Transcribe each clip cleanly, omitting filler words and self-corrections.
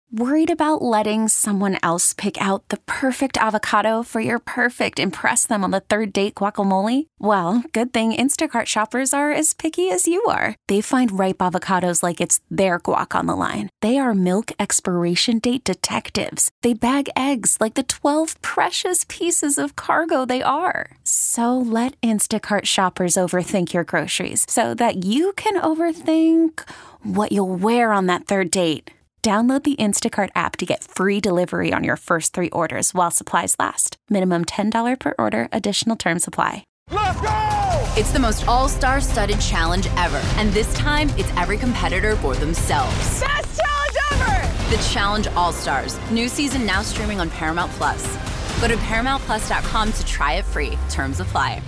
Worried about letting someone else pick out the perfect avocado for your perfect impress them on the third date guacamole? Well, good thing Instacart shoppers are as picky as you are. They find ripe avocados like it's their guac on the line. They are milk expiration date detectives. They bag eggs like the 12 precious pieces of cargo they are. So let Instacart shoppers overthink your groceries so that you can overthink what you'll wear on that third date. Download the Instacart app to get free delivery on your first 3 orders while supplies last. Minimum $10 per order. Additional terms apply. Let's go! It's the most all-star studded challenge ever. And this time, it's every competitor for themselves. Best challenge ever! The Challenge All-Stars. New season now streaming on Paramount+. Go to ParamountPlus.com to try it free. Terms apply.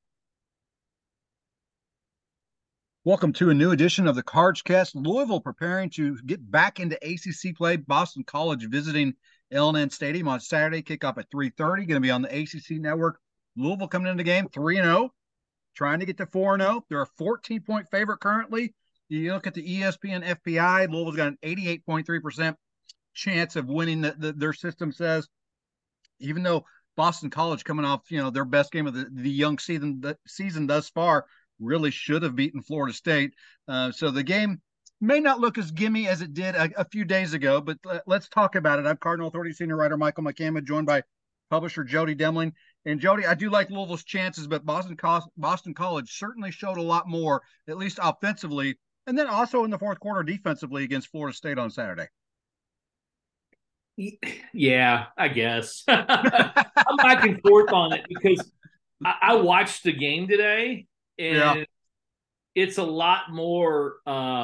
Welcome to a new edition of the CardsCast. Louisville preparing to get back into ACC play. Boston College visiting L&N Stadium on Saturday. Kickoff at 3:30. Going to be on the ACC network. Louisville coming into the game 3-0, trying to get to 4-0. They're a 14-point favorite currently. You look at the ESPN FPI, Louisville's got an 88.3% chance of winning. Their system says, even though Boston College coming off their best game of the young season thus far, really should have beaten Florida State. So the game may not look as gimme as it did a few days ago, but let's talk about it. I'm Cardinal Authority senior writer Michael McCammon, joined by publisher Jody Demling. And Jody, I do like Louisville's chances, but Boston College certainly showed a lot more, at least offensively, and then also in the fourth quarter defensively against Florida State on Saturday. Yeah, I guess. I'm back and forth on it because I watched the game today. And it's a lot more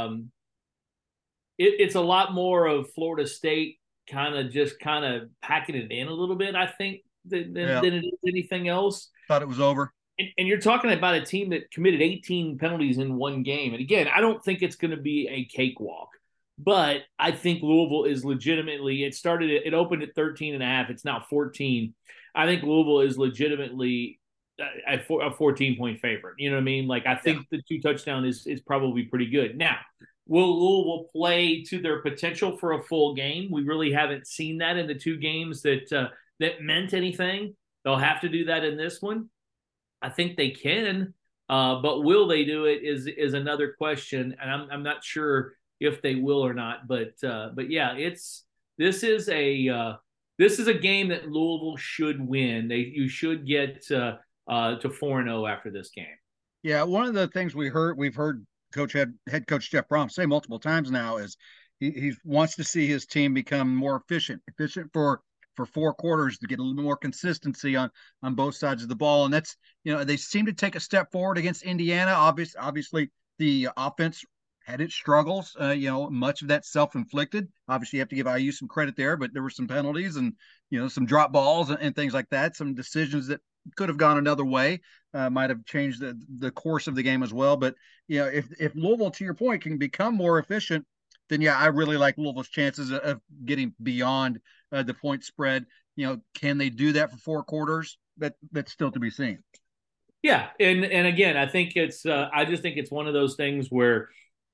it's a lot more of Florida State kind of packing it in a little bit, I think, than it is anything else. Thought it was over. And you're talking about a team that committed 18 penalties in one game. And again, I don't think it's going to be a cakewalk, but I think Louisville is legitimately, it opened at 13.5. It's now 14. I think Louisville is legitimately a 14-point favorite. You know what I mean? Like, I think the 2 touchdown is probably pretty good. Now, will Louisville play to their potential for a full game? We really haven't seen that in the 2 games that meant anything. They'll have to do that in this one. I think they can, but will they do it is another question, and I'm not sure if they will or not. But yeah, this is a game that Louisville should win. You should get to 4-0 after this game. Yeah, one of the things we've heard head coach Jeff Brom say multiple times now is he wants to see his team become more efficient for 4 quarters to get a little bit more consistency on both sides of the ball. And that's, they seem to take a step forward against Indiana. Obviously the offense had its struggles, much of that self-inflicted. Obviously you have to give IU some credit there, but there were some penalties and, some drop balls and things like that, some decisions that could have gone another way, might have changed the course of the game as well. But, if Louisville, to your point, can become more efficient, then, I really like Louisville's chances of getting beyond the point spread. Can they do that for 4 quarters? That's still to be seen. Yeah. And again, I think I just think it's one of those things where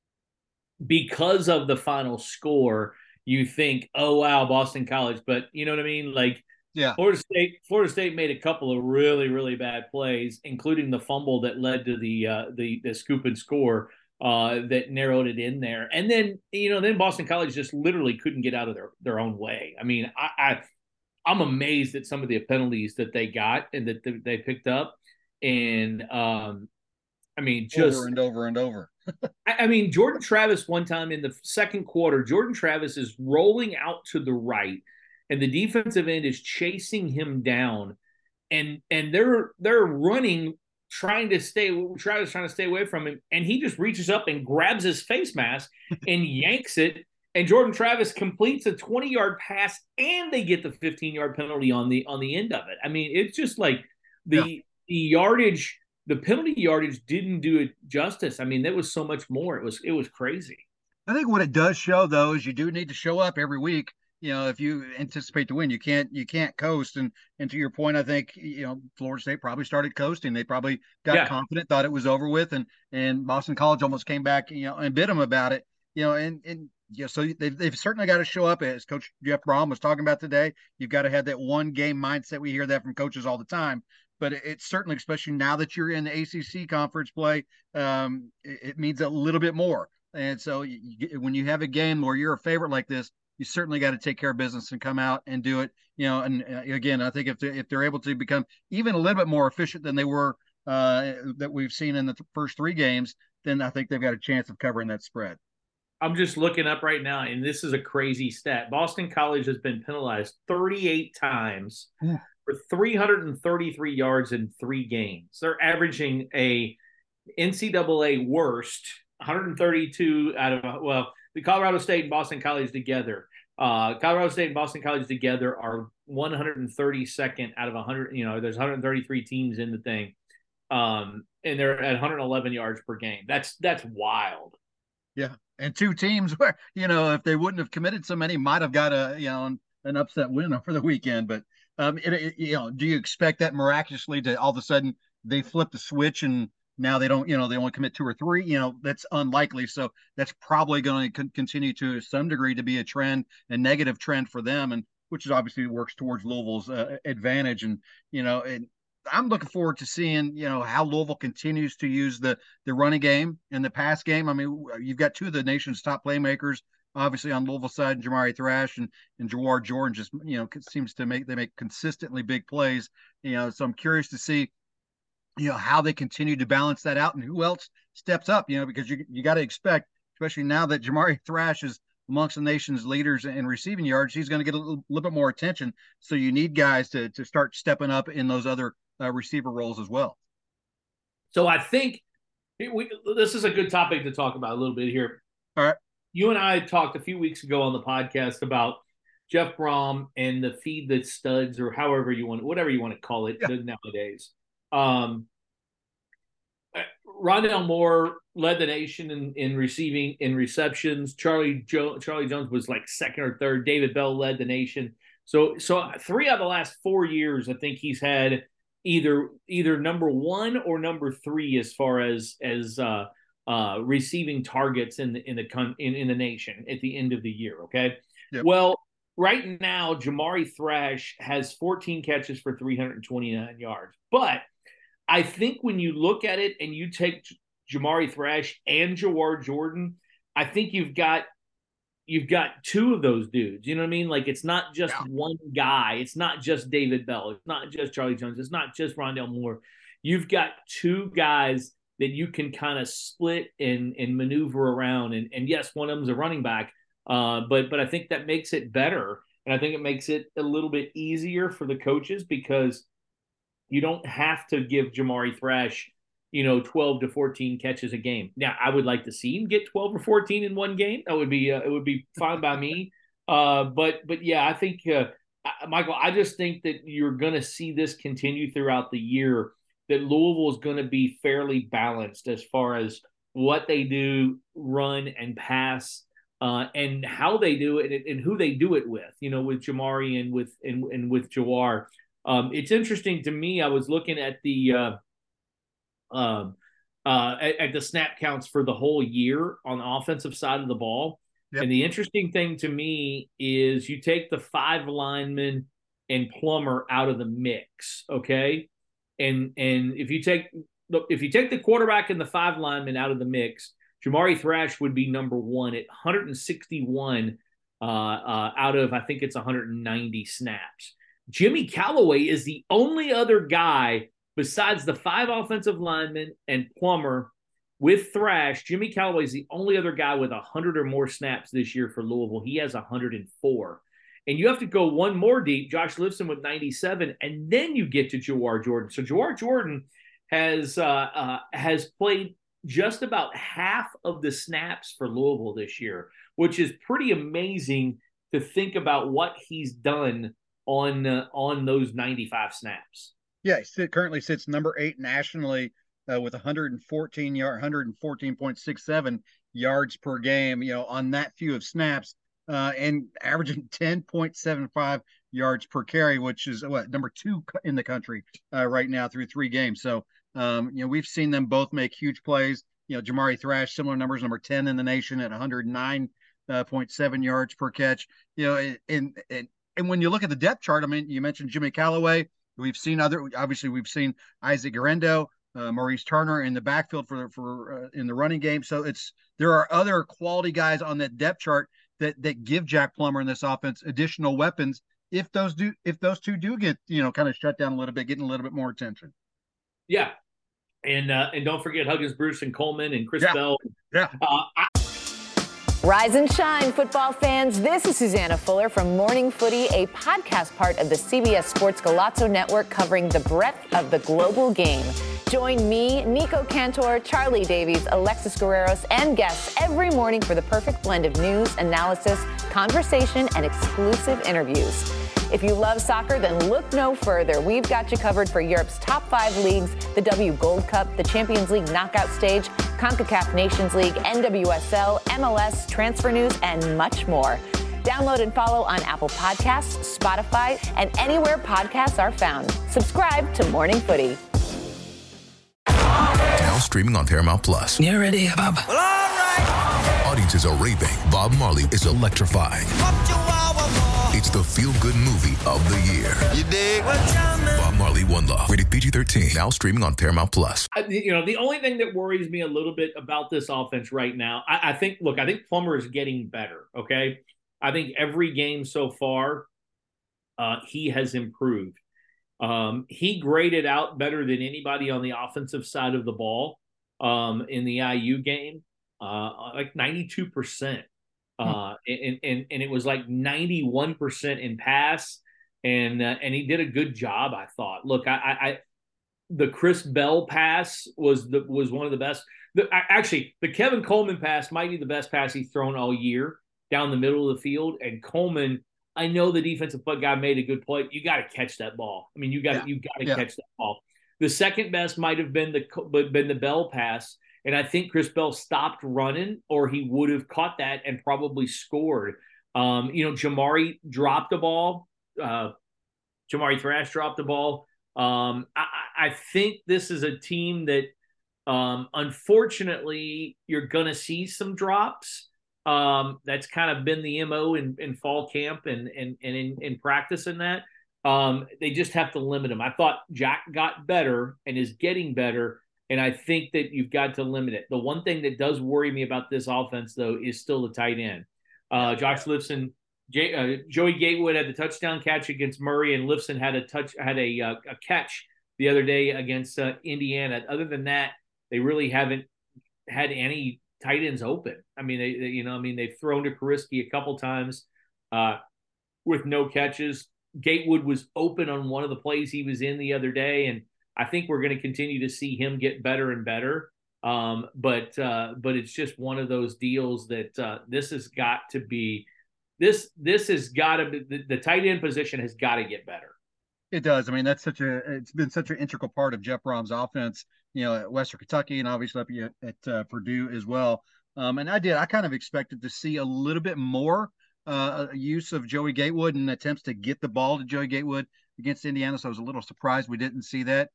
because of the final score, you think, oh, wow, Boston College. But you know what I mean? Like, yeah, Florida State made a couple of really, really bad plays, including the fumble that led to the scoop and score that narrowed it in there. And then, then Boston College just literally couldn't get out of their own way. I mean, I'm amazed at some of the penalties that they got and that they picked up. And just over and over and over. I mean, Jordan Travis, one time in the second quarter, Jordan Travis is rolling out to the right, and the defensive end is chasing him down, and they're running, trying to stay away from him, and he just reaches up and grabs his face mask and yanks it, and Jordan Travis completes a 20-yard pass, and they get the 15-yard penalty on the end of it. I mean, it's just like the yardage, the penalty yardage didn't do it justice. I mean, there was so much more. It was crazy. I think what it does show, though, is you do need to show up every week. If you anticipate to win, you can't coast. And to your point, I think, Florida State probably started coasting. They probably got confident, thought it was over with. And Boston College almost came back, and bit them about it, and yeah, so they've certainly got to show up, as Coach Jeff Brom was talking about today. You've got to have that one game mindset. We hear that from coaches all the time, but it's certainly, especially now that you're in the ACC conference play, it means a little bit more. And so when you have a game where you're a favorite like this, you certainly got to take care of business and come out and do it. And again, I think if they're able to become even a little bit more efficient than they were that we've seen in the first three games, then I think they've got a chance of covering that spread. I'm just looking up right now, and this is a crazy stat. Boston College has been penalized 38 times for 333 yards in 3 games. They're averaging a NCAA worst 132 out of, the Colorado State and Boston College together. Colorado State and Boston College together are 132nd out of 100. There's 133 teams in the thing. And they're at 111 yards per game. That's wild. Yeah. And 2 teams where, if they wouldn't have committed so many, might have got an upset win over the weekend. But, do you expect that miraculously to all of a sudden they flip the switch and now they don't, they only commit 2 or 3, that's unlikely. So that's probably going to continue to some degree to be a negative trend for them. And which is obviously works towards Louisville's advantage. And, and I'm looking forward to seeing, how Louisville continues to use the running game and the pass game. I mean, you've got 2 of the nation's top playmakers, obviously on Louisville side, Jamari Thrash and Jawar Jordan just, seems to make consistently big plays. So I'm curious to see, how they continue to balance that out and who else steps up, because you got to expect, especially now that Jamari Thrash is amongst the nation's leaders in receiving yards, he's going to get a little bit more attention. So you need guys to start stepping up in those other receiver roles as well. So I think this is a good topic to talk about a little bit here. All right. You and I talked a few weeks ago on the podcast about Jeff Brom and the feed the studs, or whatever you want to call it nowadays. Rondale Moore led the nation in receiving, in receptions. Charlie Jones was like second or third. David Bell led the nation. So 3 out of the last 4 years, I think he's had either number 1 or number 3 as far as receiving targets in the nation at the end of the year. Okay. Yep. Well, right now, Jamari Thrash has 14 catches for 329 yards. But I think when you look at it and you take Jamari Thrash and Jawar Jordan, I think you've got 2 of those dudes. You know what I mean? Like, it's not just one guy. It's not just David Bell. It's not just Charlie Jones. It's not just Rondale Moore. You've got 2 guys that you can kind of split and maneuver around. And yes, one of them's a running back. But I think that makes it better. And I think it makes it a little bit easier for the coaches, because you don't have to give Jamari Thrash, 12 to 14 catches a game. Now, I would like to see him get 12 or 14 in one game. That would be it would be fine by me. But yeah, I think Michael, I just think that you're going to see this continue throughout the year. That Louisville is going to be fairly balanced as far as what they do, run and pass, and how they do it, and who they do it with. With Jamari and with Jawar. It's interesting to me. I was looking at the snap counts for the whole year on the offensive side of the ball. Yep. And the interesting thing to me is you take the 5 linemen and Plummer out of the mix, okay? And if you take the quarterback and the 5 linemen out of the mix, Jamari Thrash would be number 1 at 161 out of, I think it's 190 snaps. Jimmy Callaway is the only other guy besides the 5 offensive linemen and Plummer with Thrash. Jimmy Callaway is the only other guy with 100 or more snaps this year for Louisville. He has 104. And you have to go one more deep, Josh Lifson with 97, and then you get to Jawar Jordan. So Jawar Jordan has played just about half of the snaps for Louisville this year, which is pretty amazing to think about what he's done on those 95 snaps. Yeah, he currently sits number 8 nationally with 114.67 yards per game, on that few of snaps, and averaging 10.75 yards per carry, which is number 2 in the country right now through 3 games. So, we've seen them both make huge plays. Jamari Thrash, similar numbers, number 10 in the nation at 109 0.7 yards per catch. And when you look at the depth chart, I mean, you mentioned Jimmy Callaway. We've seen Isaac Guerendo, Maurice Turner in the backfield for in the running game. So there are other quality guys on that depth chart that give Jack Plummer in this offense additional weapons if those two do get kind of shut down a little bit, getting a little bit more attention. Yeah, and don't forget Huggins, Bruce, and Coleman, and Chris Bell. Yeah. Rise and shine, football fans. This is Susanna Fuller from Morning Footy, a podcast part of the CBS Sports Golazo Network covering the breadth of the global game. Join me, Nico Cantor, Charlie Davies, Alexis Guerreros, and guests every morning for the perfect blend of news, analysis, conversation, and exclusive interviews. If you love soccer, then look no further. We've got you covered for Europe's top 5 leagues, the W Gold Cup, the Champions League knockout stage, CONCACAF Nations League, NWSL, MLS, transfer news, and much more. Download and follow on Apple Podcasts, Spotify, and anywhere podcasts are found. Subscribe to Morning Footy. Now streaming on Paramount Plus. You ready, Bob? Well, all right. Audiences are raving. Bob Marley is electrifying. It's the feel-good movie of the year. You dig? Bob Marley, One Love. Rated PG-13. Now streaming on Paramount Plus. The only thing that worries me a little bit about this offense right now, I think Plummer is getting better, okay? I think every game so far, he has improved. He graded out better than anybody on the offensive side of the ball in the IU game, like 92%. And it was like 91% in pass, and he did a good job, I thought. Look, the Chris Bell pass was one of the best. Actually, the Kevin Coleman pass might be the best pass he's thrown all year down the middle of the field. And Coleman, I know the defensive guy made a good play. You got to catch that ball. I mean, you got to catch that ball. The second best might have been the Bell pass. And I think Chris Bell stopped running, or he would have caught that and probably scored. Jamari dropped the ball. Jamari Thrash dropped the ball. I think this is a team that, unfortunately, you're going to see some drops. That's kind of been the MO in fall camp and in practice in that. They just have to limit them. I thought Jack got better and is getting better. And I think that you've got to limit it. The one thing that does worry me about this offense, though, is still the tight end. Josh Lifson, Joey Gatewood had the touchdown catch against Murray, and Lifson had a catch the other day against Indiana. Other than that, they really haven't had any tight ends open. I mean, they've thrown to Kariski a couple times with no catches. Gatewood was open on one of the plays he was in the other day, and I think we're going to continue to see him get better and better. But it's just one of those deals that this has got to be the tight end position has got to get better. It does. I mean, it's been such an integral part of Jeff Brom's offense, at Western Kentucky and obviously up at Purdue as well. And I kind of expected to see a little bit more use of Joey Gatewood and attempts to get the ball to Joey Gatewood against Indiana. So I was a little surprised we didn't see that.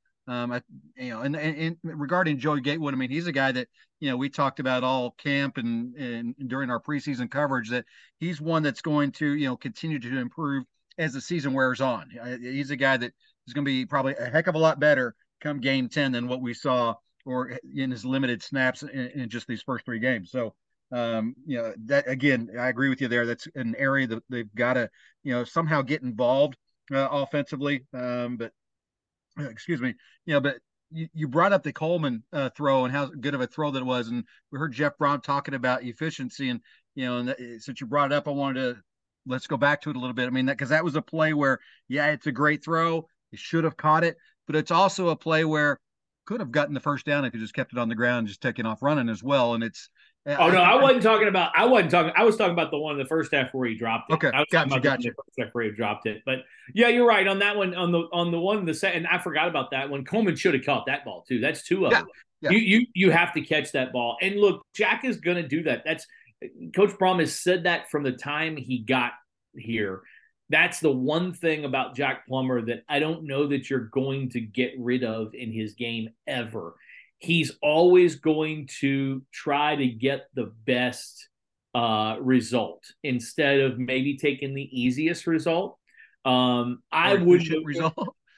And regarding Joey Gatewood, I mean, he's a guy that, we talked about all camp and during our preseason coverage, that he's one that's going to, continue to improve as the season wears on. He's a guy that is going to be probably a heck of a lot better come game 10 than what we saw or in his limited snaps in just these first 3 games. So, that again, I agree with you there. That's an area that they've got to, somehow get involved offensively. But you brought up the Coleman throw and how good of a throw that was. And we heard Jeff Brom talking about efficiency and, since you brought it up, I wanted to, let's go back to it a little bit. I mean, because that was a play where, it's a great throw. You should have caught it, but it's also a play where could have gotten the first down if you just kept it on the ground, just taking off running as well. And it's, I was talking about the one in the first half where he dropped it. Okay. I was talking about the first half where he dropped it. But yeah, you're right on that one, on the one, the second, I forgot about that one. Coleman should have caught that ball too. That's 2 of them. Yeah. You have to catch that ball. And look, Jack is going to do that. Coach Brom has said that from the time he got here. That's the one thing about Jack Plummer that I don't know that you're going to get rid of in his game ever. He's always going to try to get the best result instead of maybe taking the easiest result. I wouldn't result.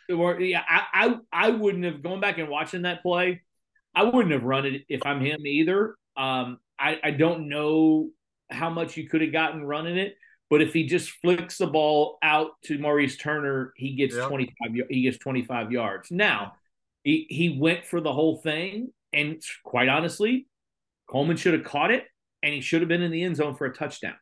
I wouldn't have, going back and watching that play, I wouldn't have run it if I'm him either. I don't know how much you could have gotten running it, but if he just flicks the ball out to Maurice Turner, he gets 25 yards. Now, he went for the whole thing, and quite honestly, Coleman should have caught it, and he should have been in the end zone for a touchdown.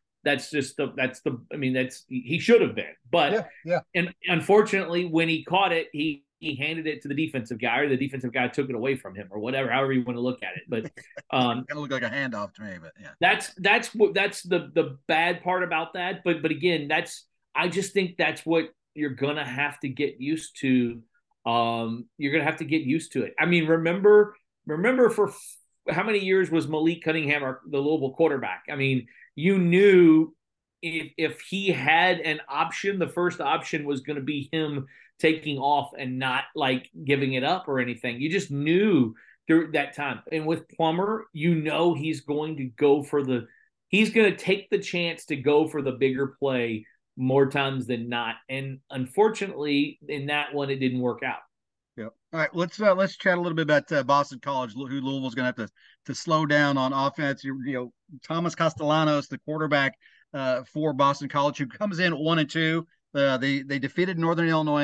He should have been. But and unfortunately, when he caught it, he handed it to the defensive guy, or the defensive guy took it away from him, or whatever, however you want to look at it. But it looked like a handoff to me, but yeah. That's the bad part about that. But again, I just think that's what you're gonna have to get used to. You're gonna have to get used to it. I mean, remember for how many years was Malik Cunningham the Louisville quarterback? I mean, you knew if he had an option, the first option was going to be him taking off and not like giving it up or anything. You just knew through that time. And with Plummer, you know he's going to take the chance to go for the bigger play more times than not. And unfortunately, in that one, it didn't work out. Yeah. All right. Let's chat a little bit about Boston College, who Louisville's going to have to slow down on offense. Thomas Castellanos, the quarterback for Boston College, who comes in 1-2. They defeated Northern Illinois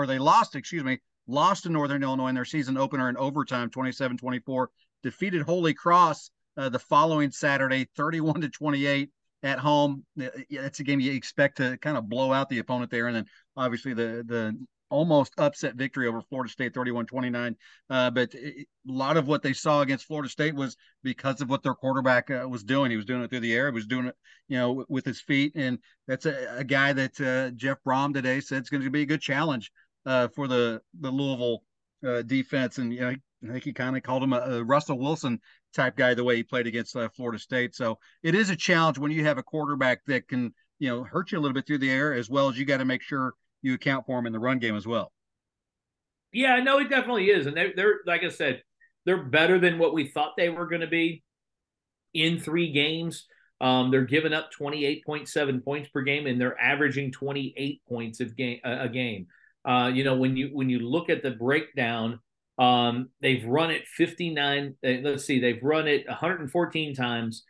lost to Northern Illinois in their season opener in overtime, 27-24. Defeated Holy Cross the following Saturday, 31-28 at home. That's a game you expect to kind of blow out the opponent there, and then obviously the almost upset victory over Florida State, 31-29. But a lot of what they saw against Florida State was because of what their quarterback was doing. He was doing it through the air. He was doing it, with his feet. And that's a guy that Jeff Brom today said is going to be a good challenge for the Louisville defense. And, I think he kind of called him a Russell Wilson type guy, the way he played against Florida State. So it is a challenge when you have a quarterback that can, hurt you a little bit through the air, as well as you got to make sure you account for them in the run game as well. Yeah, no, it definitely is. And they're like I said, they're better than what we thought they were going to be in 3 games. They're giving up 28.7 points per game, and they're averaging 28 points a game. When you look at the breakdown, they've run it 59. They've run it 114 times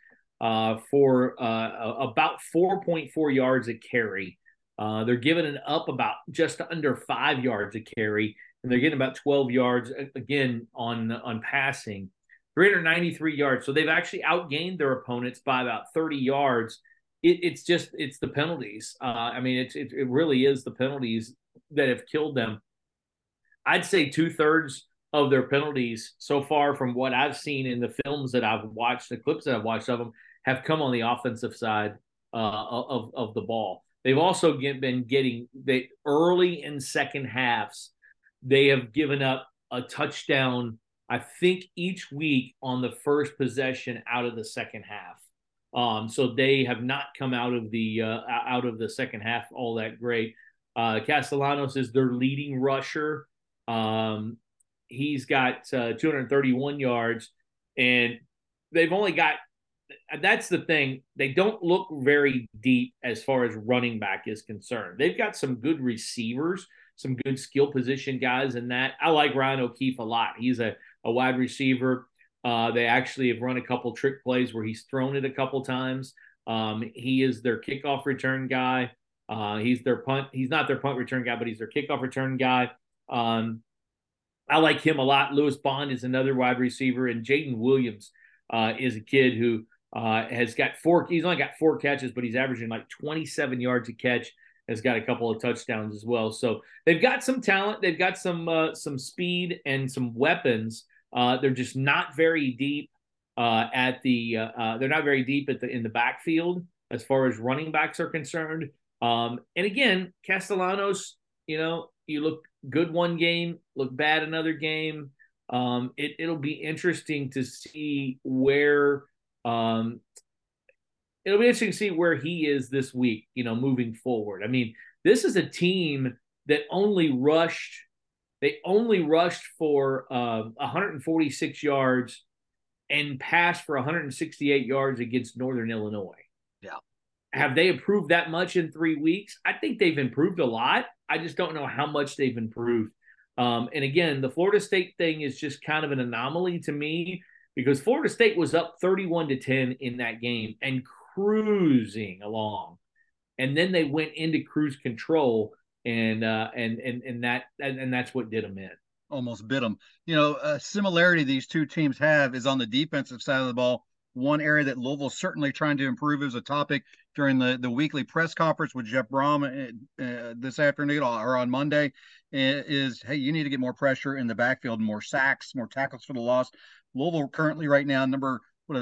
for about 4.4 yards a carry. They're giving it up about just under 5 yards a carry, and they're getting about 12 yards again on passing. 393 yards. So they've actually outgained their opponents by about 30 yards. It's the penalties. It really is the penalties that have killed them. I'd say 2/3 of their penalties so far, from what I've seen in the films that I've watched, the clips that I've watched of them, have come on the offensive side of the ball. They've also been getting early in second halves. They have given up a touchdown, I think, each week on the first possession out of the second half. So they have not come out of the second half all that great. Castellanos is their leading rusher. He's got 231 yards, and they've only got. That's the thing. They don't look very deep as far as running back is concerned. They've got some good receivers, some good skill position guys in that. I like Ryan O'Keefe a lot. He's a wide receiver. They actually have run a couple trick plays where he's thrown it a couple times. He is their kickoff return guy. He's not their punt return guy, but he's their kickoff return guy. I like him a lot. Lewis Bond is another wide receiver, and Jaden Williams is a kid who has got he's only got 4 catches, but he's averaging like 27 yards a catch, has got a couple of touchdowns as well. So they've got some talent. They've got some speed and some weapons. They're just not very deep they're not very deep in the backfield as far as running backs are concerned. And again, Castellanos, you look good one game, look bad another game. It'll be interesting to see where he is this week, moving forward. I mean, this is a team that only rushed for 146 yards and passed for 168 yards against Northern Illinois. Yeah. Have they improved that much in 3 weeks? I think they've improved a lot. I just don't know how much they've improved. And again, the Florida State thing is just kind of an anomaly to me because Florida State was up 31-10 in that game and cruising along. And then they went into cruise control and that's what did them in. Almost bit them. A similarity these two teams have is on the defensive side of the ball. One area that Louisville's certainly trying to improve is a topic during the weekly press conference with Jeff Brom this afternoon or on Monday is, hey, you need to get more pressure in the backfield, more sacks, more tackles for the loss. Louisville currently right now number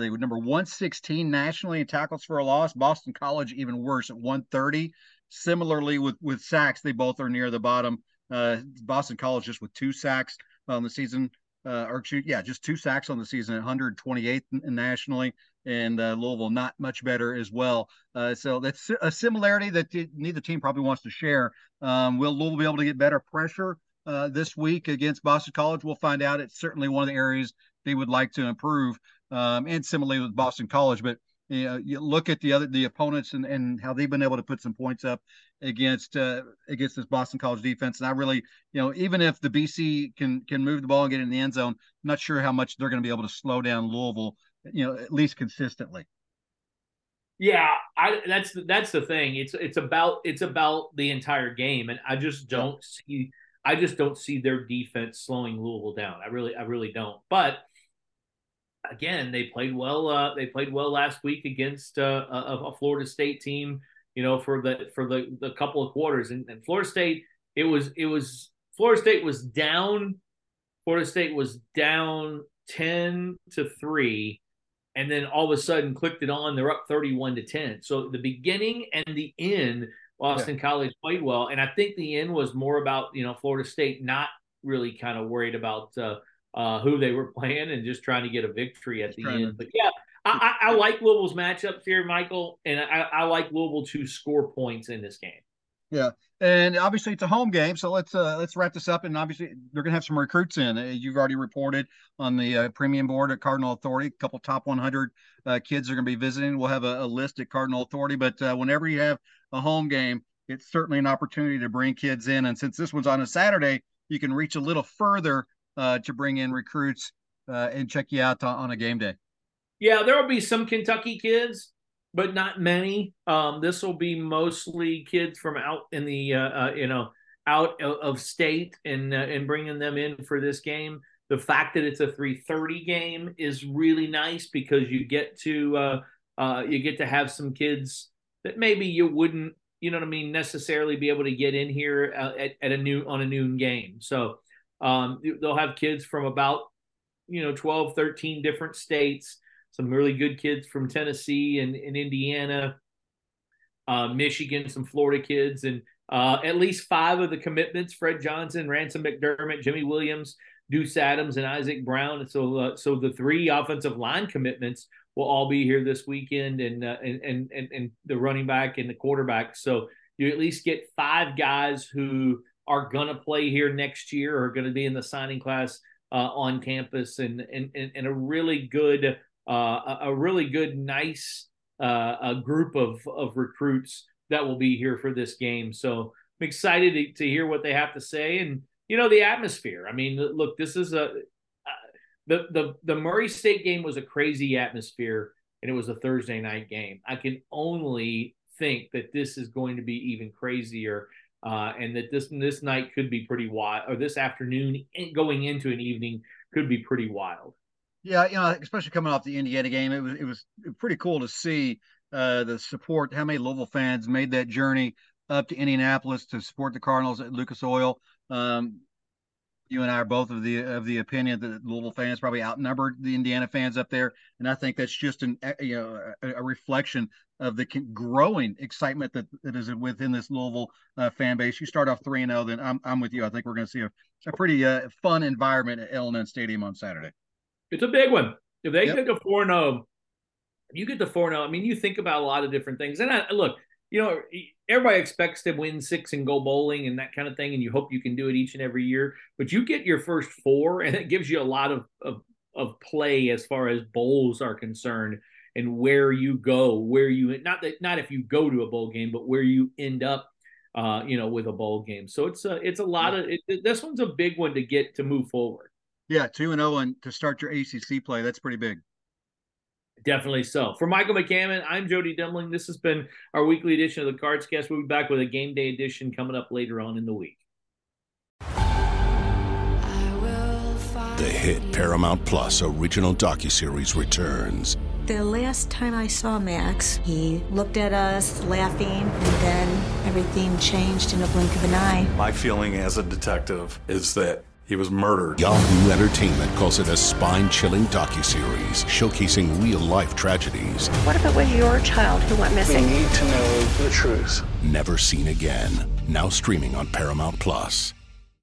116 nationally in tackles for a loss. Boston College even worse at 130. Similarly with sacks, they both are near the bottom. Boston College just with 2 sacks on the season. Just 2 sacks on the season, 128th nationally, and Louisville not much better as well. So that's a similarity that neither team probably wants to share. Will Louisville be able to get better pressure this week against Boston College? We'll find out. It's certainly one of the areas they would like to improve, and similarly with Boston College. But you look at the opponents and how they've been able to put some points up against this Boston College defense. And I really, even if the BC can move the ball and get in the end zone, I'm not sure how much they're going to be able to slow down Louisville, at least consistently. Yeah, that's the thing. It's about the entire game, and I just don't see their defense slowing Louisville down. I really don't. But again, they played well. They played well last week against a Florida State team. For the couple of quarters, and Florida State, Florida State was down. Florida State was down 10-3, and then all of a sudden clicked it on. They're up 31-10. So the beginning and the end, Boston College played well, and I think the end was more about Florida State not really kind of worried about who they were playing and just trying to get a victory at the end. But yeah. I like Louisville's matchups here, Michael, and I like Louisville to score points in this game. Yeah, and obviously it's a home game, so let's wrap this up. And obviously they're going to have some recruits in. You've already reported on the premium board at Cardinal Authority. A couple top 100 kids are going to be visiting. We'll have a list at Cardinal Authority. But whenever you have a home game, it's certainly an opportunity to bring kids in. And since this one's on a Saturday, you can reach a little further to bring in recruits and check you out on a game day. Yeah, there will be some Kentucky kids, but not many. This will be mostly kids from out in the out of state and bringing them in for this game. The fact that it's a 3:30 game is really nice because you get to have some kids that maybe you wouldn't, necessarily be able to get in here at a noon game. So they'll have kids from about 12, 13 different states. Some really good kids from Tennessee and Indiana, Michigan, some Florida kids, and at least 5 of the commitments: Fred Johnson, Ransom McDermott, Jimmy Williams, Deuce Adams, and Isaac Brown. And so the 3 offensive line commitments will all be here this weekend, and the running back and the quarterback. So you at least get 5 guys who are going to play here next year or are going to be in the signing class on campus, and a really good. Nice group of recruits that will be here for this game. So I'm excited to hear what they have to say. And, the atmosphere. I mean, look, this is the Murray State game was a crazy atmosphere, and it was a Thursday night game. I can only think that this is going to be even crazier, and that this night could be pretty wild, or this afternoon going into an evening could be pretty wild. Yeah, especially coming off the Indiana game, it was pretty cool to see the support. How many Louisville fans made that journey up to Indianapolis to support the Cardinals at Lucas Oil? You and I are both of the opinion that Louisville fans probably outnumbered the Indiana fans up there, and I think that's just a reflection of the growing excitement that is within this Louisville fan base. You start off 3-0, then I'm with you. I think we're going to see a pretty fun environment at L&N Stadium on Saturday. It's a big one. If they get to 4-0, you get to 4-0. I mean, you think about a lot of different things. And look, everybody expects to win 6 and go bowling and that kind of thing, and you hope you can do it each and every year. But you get your first 4, and it gives you a lot of play as far as bowls are concerned. and where you go, not if you go to a bowl game, but where you end up, with a bowl game. So it's a lot of this one's a big one to get to move forward. Yeah, 2-0 and to start your ACC play, that's pretty big. Definitely so. For Michael McCammon, I'm Jody Demling. This has been our weekly edition of the Cards Cast. We'll be back with a game day edition coming up later on in the week. The hit Paramount Plus original docuseries returns. The last time I saw Max, he looked at us laughing, and then everything changed in a blink of an eye. My feeling as a detective is that he was murdered. Yahoo Entertainment calls it a spine-chilling docuseries showcasing real-life tragedies. What if it was your child who went missing? We need to know the truth. Never seen again. Now streaming on Paramount Plus.